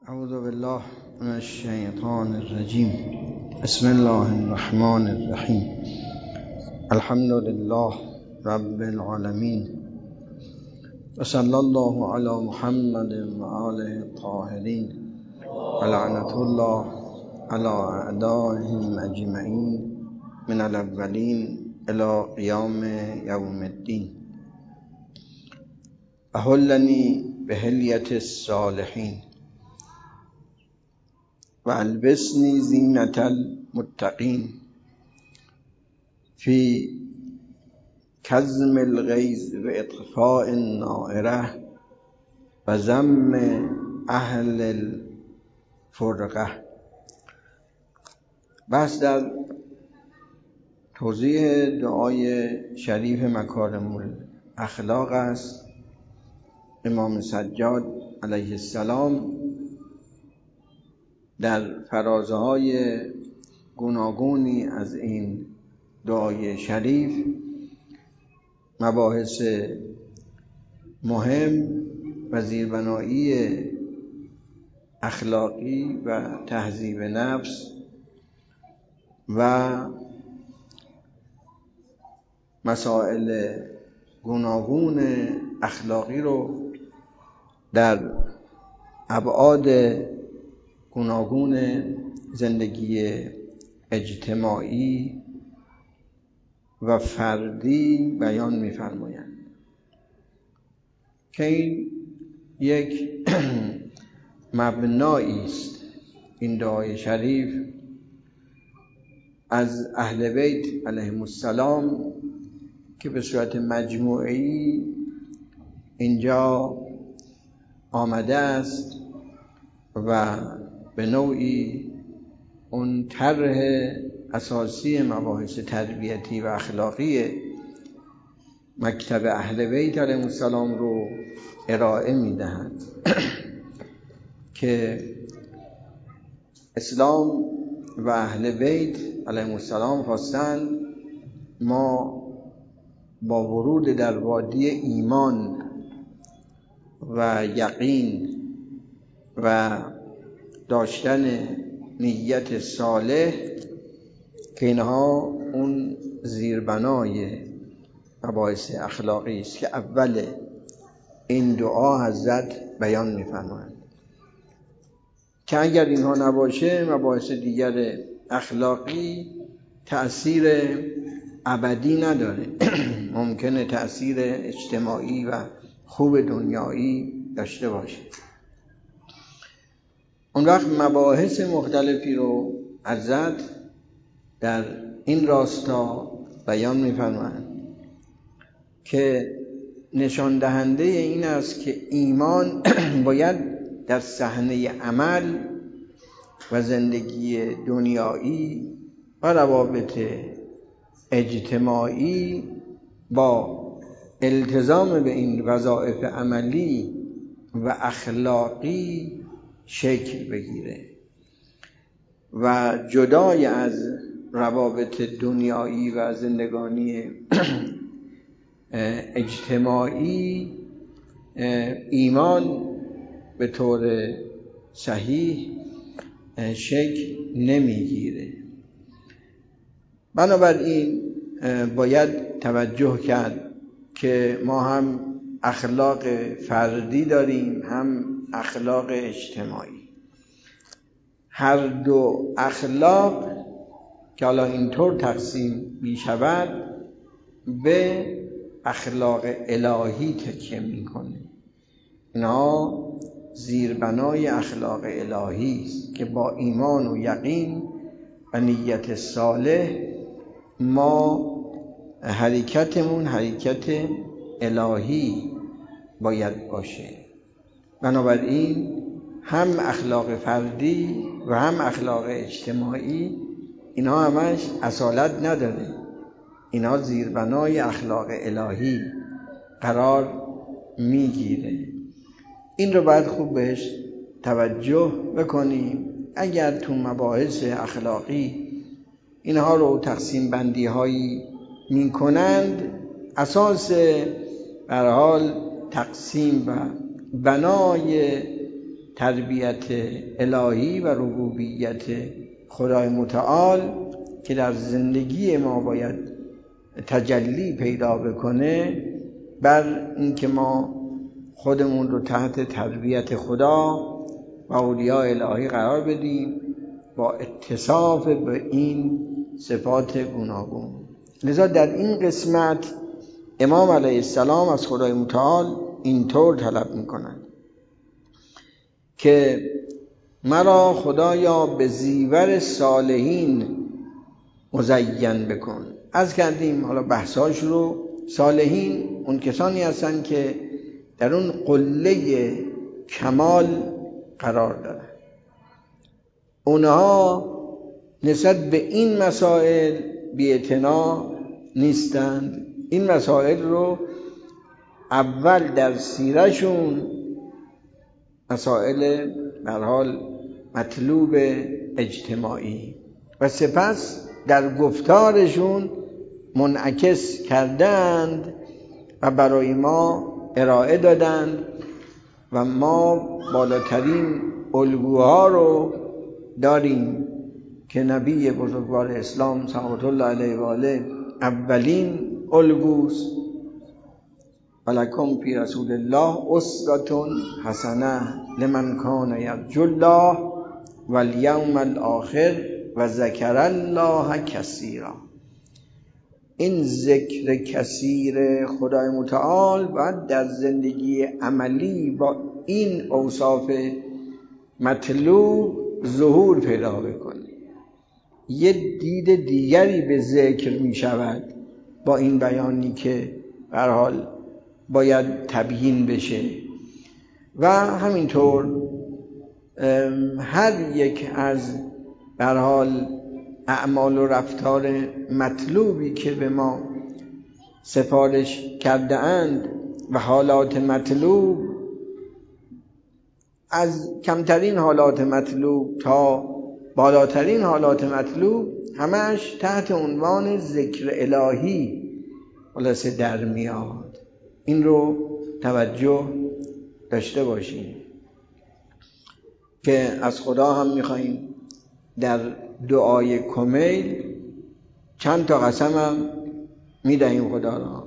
اعوذ بالله من الشیطان الرجیم. بسم الله الرحمن الرحیم. الحمد لله رب العالمین و صلی الله علی محمد و آله الطاهرین و لعنت الله علی اعدائهم اجمعین من الاولین الی قیام یوم الدین. احلنی بحلیة الصالحین و البسنی زینة المتقین فی کظم الغیظ و اطفاء النائرة و ذم اهل الفرقه. بحث در توضیح دعای شریف مکارم الاخلاق است. امام سجاد علیه السلام در فرازهای گوناگونی از این دعای شریف مباحث مهم و زیربنایی اخلاقی و تهذیب نفس و مسائل گوناگون اخلاقی رو در ابعاد گوناگون زندگی اجتماعی و فردی بیان می‌فرمایند که این یک مبنایی است. این دعای شریف از اهل بیت علیهم السلام که به صورت مجموعی اینجا آمده است و به نوعی اون طرح اساسی مباحث تربیتی و اخلاقی مکتب اهل بیت علیهم السلام رو ارائه می‌دهند که اسلام و اهل بیت علیهم السلام خواستند ما با ورود در وادی ایمان و یقین و داشتن نیت صالح که اینها اون زیربنای مباحث اخلاقی است که اول این دعا حضرت بیان می‌فرمایند که اگر اینها نباشه مباحث دیگر اخلاقی تأثیر ابدی نداره. ممکنه تأثیر اجتماعی و خوب دنیایی داشته باشه. اون وقت مباحث مختلفی رو حضرت در این راستا بیان می‌فرمایند که نشان دهنده این است که ایمان باید در صحنه عمل و زندگی دنیایی و روابط اجتماعی با التزام به این وظایف عملی و اخلاقی شکل بگیره و جدای از روابط دنیایی و زندگانی اجتماعی ایمان به طور صحیح شکل نمیگیره. بنابراین باید توجه کرد که ما هم اخلاق فردی داریم هم اخلاق اجتماعی. هر دو اخلاق که حالا اینطور تقسیم می شود به اخلاق الهی تکیه می کنه. اینها زیربنای اخلاق الهی است که با ایمان و یقین و نیت صالح ما حرکتمون حرکت الهی باید باشه. بنابراین هم اخلاق فردی و هم اخلاق اجتماعی اینا همش اصالت نداره. اینا زیربنای اخلاق الهی قرار میگیره. این رو باید خوب بهش توجه بکنیم. اگر تو مباحث اخلاقی اینها رو تقسیم بندی هایی می کنند، اساس به هر حال تقسیم و بنای تربیت الهی و ربوبیت خدای متعال که در زندگی ما باید تجلی پیدا بکنه، بر اینکه ما خودمون رو تحت تربیت خدا و اولیاء الهی قرار بدیم با اتصاف به این صفات گوناگون. لذا در این قسمت امام علیه السلام از خدای متعال اینطور طلب میکنند که مرا خدایا به زیور صالحین مزین بکن. از کردیم حالا بحثاش رو. صالحین اون کسانی هستن که در اون قله کمال قرار دارن. اونها نسبت به این مسائل بی‌اعتنا نیستند. این مسائل رو اول در سیرشون مسائل به هر حال مطلوب اجتماعی و سپس در گفتارشون منعکس کردند و برای ما ارائه دادند و ما بالاترین الگوها رو داریم که نبی بزرگوار اسلام صلوات الله علیه و آله اولین الگوست. ولکم فی رسول الله اسوة حسنه لمن کان یرجو الله والیوم الاخر و ذکر الله کثیرا. این ذکر کثیر خدای متعال باید در زندگی عملی با این اوصاف مطلوب ظهور پیدا بکنه. یه دید دیگری به ذکر می شود با این بیانی که به هر حال باید تبیین بشه و همینطور هر یک از به هر حال اعمال و رفتار مطلوبی که به ما سفارش کرده اند و حالات مطلوب، از کمترین حالات مطلوب تا بالاترین حالات مطلوب، همش تحت عنوان ذکر الهی خلاصه در میاد. این رو توجه داشته باشیم که از خدا هم میخواییم در دعای کمیل چند تا قسم هم میدهیم خدا را.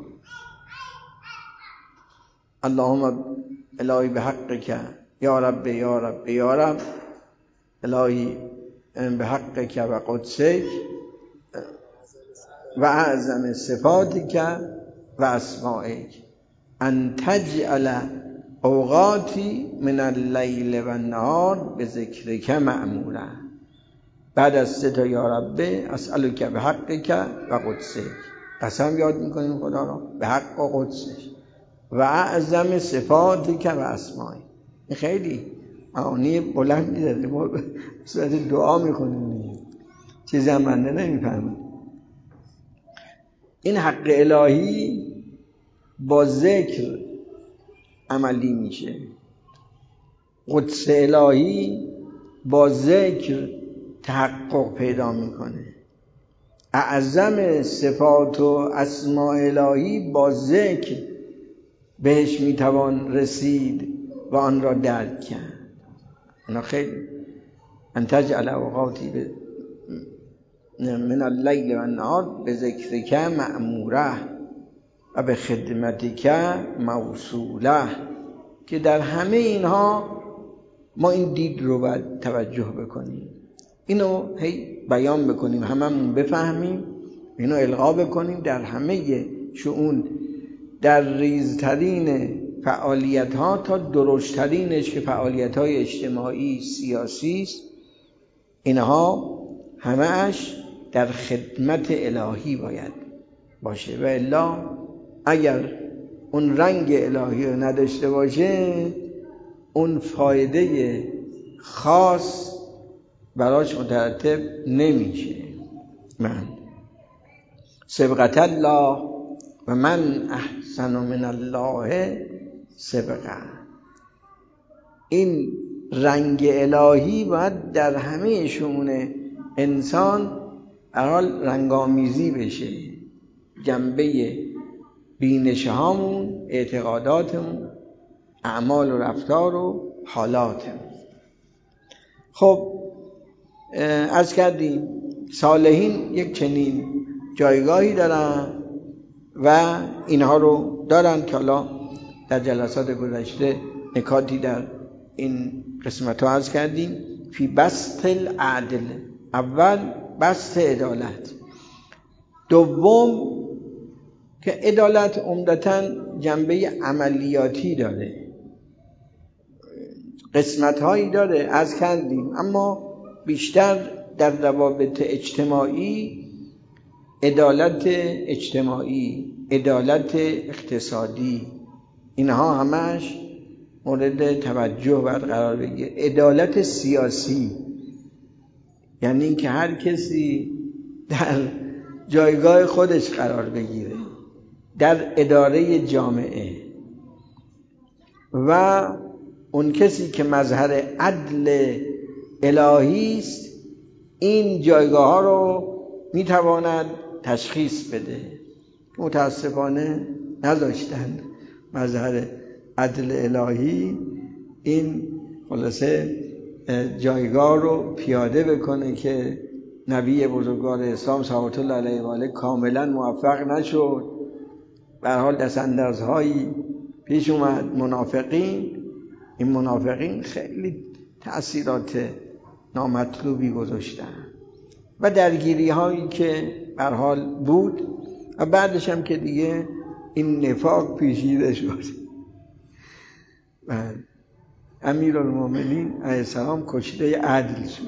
اللهم الهی به حقک یا رب یا رب یا رب، الهی به حقک و قدسک و اعظم صفاتک و اسمائک ان تجعل اوقاتی من اللیل و النهار به ذکرک معموره. بعد از 3 یا رب اسألک به حقک و قدسک، قسم یاد میکنیم خدا را به حق و قدسش و اعظم صفاتک و اسمائک. این خیلی معانی بلندی داره، ما به صورت دعا میکنیم، چیزی هم بنده نمیفهمم. این حق الهی با ذکر عملی میشه، قدس الهی با ذکر تحقق پیدا میکنه، اعظم صفات و اسماء الهی با ذکر بهش میتوان رسید و آن را درک کرد. اینا خیلی ان تجعل اوقاتی من اللیل و النهار به ذکرک مأموره و به خدمتک موصوله، که در همه اینها ما این دید رو باید توجه بکنیم، اینو هی بیان بکنیم، هممون بفهمیم، اینو القا بکنیم در همه شؤون، در ریزترین فعالیت ها تا درشترینش که فعالیت های اجتماعی سیاسی است، اینها همه‌اش در خدمت الهی باید باشه. و الا اگر اون رنگ الهی رو نداشته باشه، اون فایده خاص براش مترتب نمیشه. من سبقت الله و من احسن من الله سبقه. این رنگ الهی باید در همه شؤون انسان حال رنگامیزی بشه، جنبه بینش هامون، اعتقاداتمون، اعمال و رفتار و حالاتمون. خب عرض کردیم صالحین یک چنین جایگاهی دارن و اینها رو دارن که حالا در جلسات گذشته نکاتی در این قسمت ها عرض کردیم. فی بسط العدل، اول بسط عدالت، دوم که عدالت عمدتاً جنبه عملیاتی داره، قسمت هایی داره عرض کردیم، اما بیشتر در روابط اجتماعی، عدالت اجتماعی، عدالت اقتصادی، اینها همش مورد توجه باید قرار بگیره. عدالت سیاسی یعنی اینکه هر کسی در جایگاه خودش قرار بگیره در اداره جامعه و اون کسی که مظهر عدل الهی است این جایگاه ها رو میتواند تشخیص بده. متاسفانه نذاشتن مظهر عدل الهی این خلاصه جایگاه رو پیاده بکنه که نبی بزرگوار اسلام صلوات الله علیه و آله کاملا موفق نشد. به هر حال دستاندرزهایی پیش اومد. این منافقین خیلی تأثیرات نامطلوبی گذاشتن و درگیری هایی که به هر حال بود و بعدش هم که دیگه این نفاق پیچیده شد و امیرالمومنین علیه السلام کشته عدل شد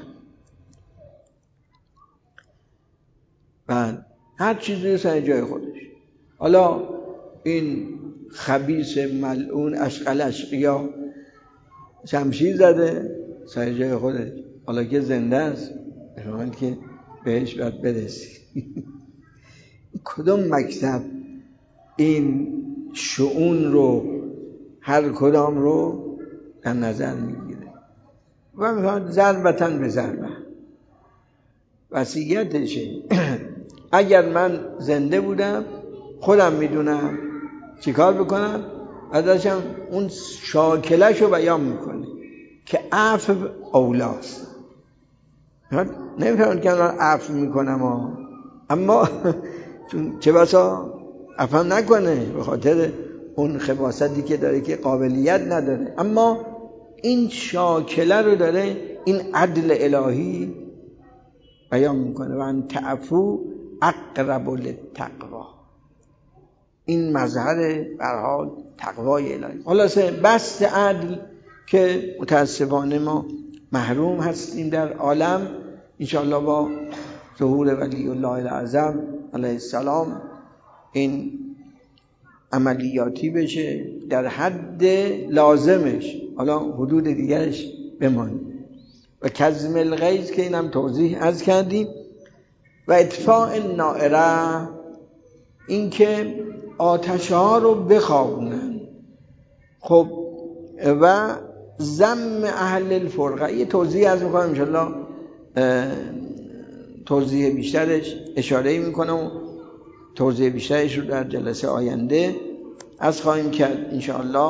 و هر چیزی سر جای خودش. حالا این خبیث ملعون اشقل اشقیا شمشیر زده سر جای خودش، حالا که زنده است برای که بهش باید برسی. کدوم مکتب این شؤون رو هر کدام رو در نظر میگیره و میخواد ضربتن به ضربه وصیتشه. اگر من زنده بودم خودم میدونم چیکار بکنم، ازشم اون شاکلش رو بیان میکنه که عفو اولاست. نمیفهمد که من عفو میکنم اما چون چه بسا عفو نکنه به خاطر اون خباثتی که داره که قابلیت نداره، اما این شاکله رو داره این عدل الهی بیان میکنه و ان تعفو اقرب للتقوا. این مظهر به هر حال تقوای الهی. خلاصه بسط عدل که متاسفانه ما محروم هستیم در عالم، انشاءالله با ظهور ولی الله الاعظم علیه السلام این عملیاتی بشه در حد لازمش، حالا حدود دیگرش بمانه. و کظم الغیظ که اینم توضیح عرض کردیم. و اطفاء النائره، این که آتش ها رو بخوابونن. خب و ذم اهل الفرقه، یه توضیح عرض میکنم انشاءالله، توضیح بیشترش اشاره میکنم، توضیح بیشترش رو در جلسه آینده از خواهیم کرد انشاءالله.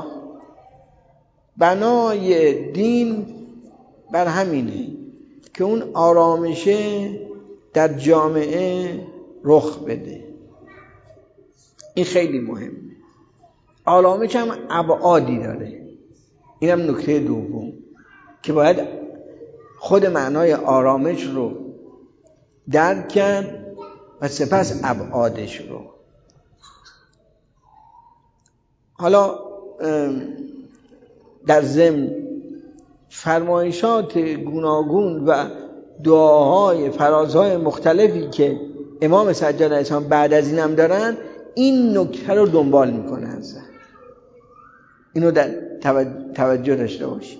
بنای دین بر همینه که اون آرامشه در جامعه رخ بده. این خیلی مهمه. آرامش هم ابعادی داره. اینم نکته دوم که باید خود معنای آرامش رو درک کرد و سپس ابعادش رو. حالا در ضمن فرمایشات گوناگون و دعاهای فرازهای مختلفی که امام سجاد علیه السلام بعد از اینم دارن، این نکته رو دنبال میکنه ازن. اینو در توجه داشته باشید.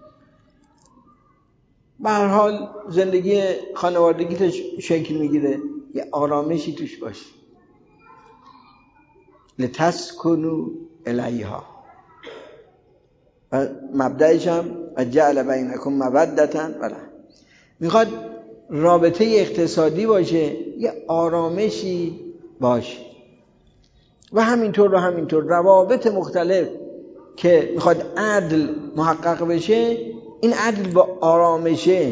به هر حال زندگی خانوادگی شکل میگیره، یه آرامشی توش باشه. لتسکنوا الیها و مبدأش هم جعل بینکم مودة و رحمة. میخواد رابطه اقتصادی باشه، یه آرامشی باشه و همینطور روابط مختلف که میخواد عدل محقق بشه، این عدل با آرامشه،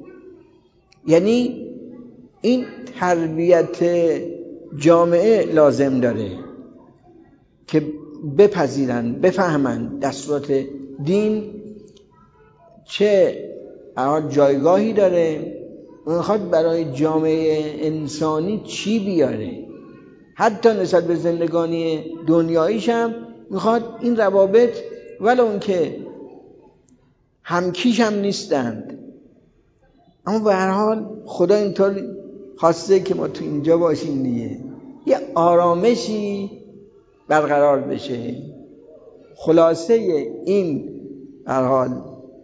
یعنی این تربیت جامعه لازم داره که بپذیرن، بفهمن دستورات دین چه جایگاهی داره، میخواد برای جامعه انسانی چی بیاره، حتی نسبت به زندگانی دنیاییش هم میخواد این روابط ولو اون که همکیش هم نیستند، اما به هر حال خدا اینطور خواسته که ما تو اینجا باشیم دیگه، یه آرامشی برقرار بشه. خلاصه این به هر حال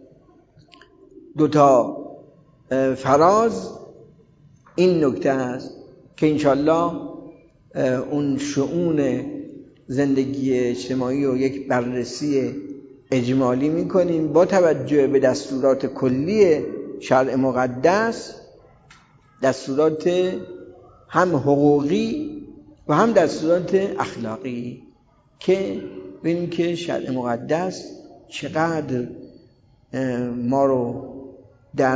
دوتا فراز این نکته است که انشالله اون شؤون زندگی اجتماعی رو یک بررسی اجمالی میکنیم با توجه به دستورات کلی شرع مقدس، دستورات هم حقوقی و هم دستورات اخلاقی، که ببینیم که شرع مقدس چقدر ما رو در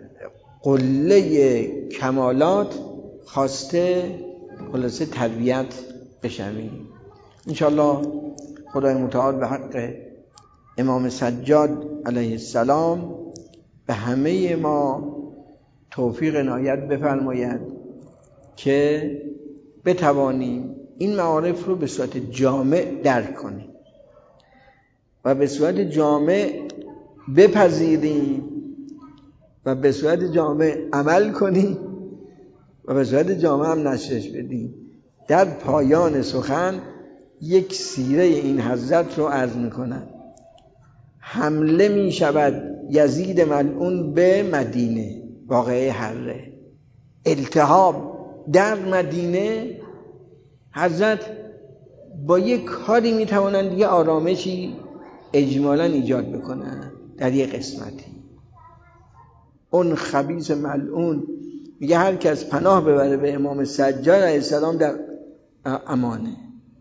قله کمالات خواسته خلاصه تربیت بشویم. انشالله خدای متعال به حق امام سجاد علیه السلام به همه ما توفیق عنایت بفرماید که بتوانیم این معارف رو به صورت جامع درک کنیم و به صورت جامع بپذیریم و به صورت جامع عمل کنیم و به صورت جامع هم نشرش بدیم. در پایان سخن یک سیره این حضرت رو عرض میکنم. حمله می شود یزید ملعون به مدینه، واقعه حره، التهاب در مدینه. حضرت با یک کاری می توانند یه آرامشی اجمالا ایجاد بکنن در یک قسمتی. اون خبیث ملعون میگه هر کس پناه ببره به امام سجاد علیه السلام در امانه.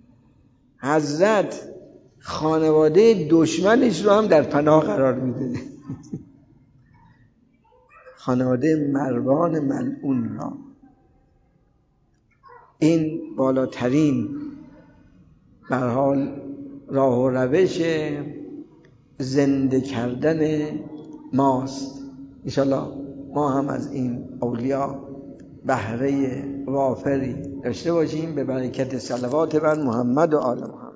حضرت خانواده دشمنش رو هم در پناه قرار میده خانواده مروان ملعون را. این بالاترین به هر حال راه و روش زنده کردن ماست. انشالله ما هم از این اولیا بهره وافری داشته باشیم به برکت صلوات بر محمد و آل محمد.